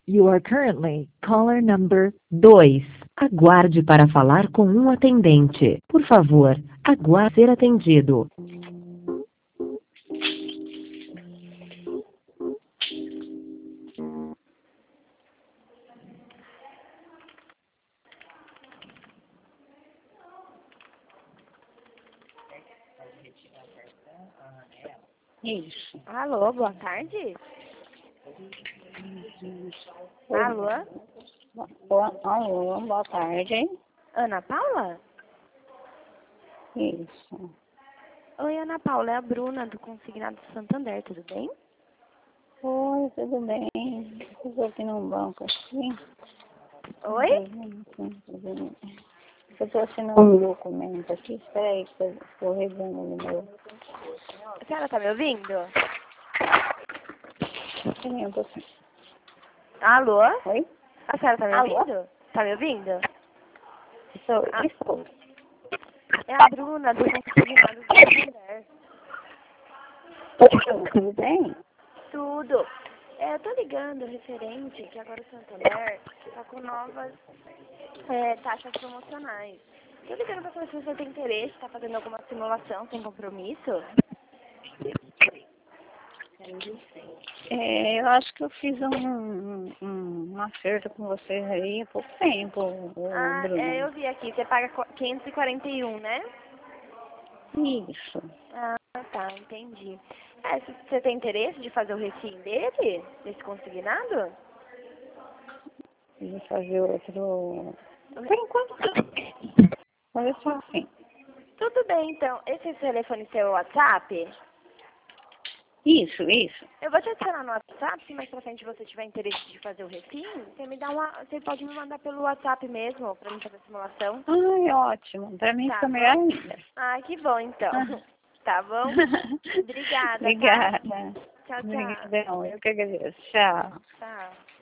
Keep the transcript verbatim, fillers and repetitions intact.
You are currently caller number dois. Aguarde para falar com um atendente. Por favor, aguarde ser atendido. Isso. Alô, boa tarde. Alô? Boa, alô, boa tarde. Ana Paula? Isso. Oi, Ana Paula, é a Bruna do Consignado Santander, tudo bem? Oi, tudo bem? Eu estou aqui no banco assim. Oi? Eu estou assinando um documento aqui. Espera aí que eu estou revisando o meu. A senhora tá me ouvindo? Sim, eu tô assim. Alô? Oi? A senhora tá me Alô? ouvindo? Tá me ouvindo? Estou, Ah. estou. É a Bruna do Consignado Santander. Tudo bem? Tudo. É, eu tô ligando referente que agora o Santander tá com novas é, taxas promocionais. Tô ligando pra saber se você tem interesse, tá fazendo alguma simulação sem compromisso. É, eu acho que eu fiz um, um, um, um acerto com vocês aí há pouco tempo, o Ah, Bruno. é, eu vi aqui, você paga qu- quinhentos e quarenta e um, né? Isso. Ah, tá, entendi. É, se você tem interesse de fazer o refim dele, desse consignado? Vou fazer outro. O Por re- enquanto, olha só assim. Tudo bem, então. Esse telefone seu é o WhatsApp? Isso, isso. Eu vou te adicionar no WhatsApp, se mais pra frente você tiver interesse de fazer o refim, você me dá uma. Você pode me mandar pelo WhatsApp mesmo, pra mim fazer a simulação. Ai, ótimo. Pra mim Tá fica bom? melhor ainda. Ah, que bom então. Ah. Tá bom? Obrigada, tá? Obrigada. Tchau, tchau. Obrigadão. Eu que agradeço. Tchau. Tchau.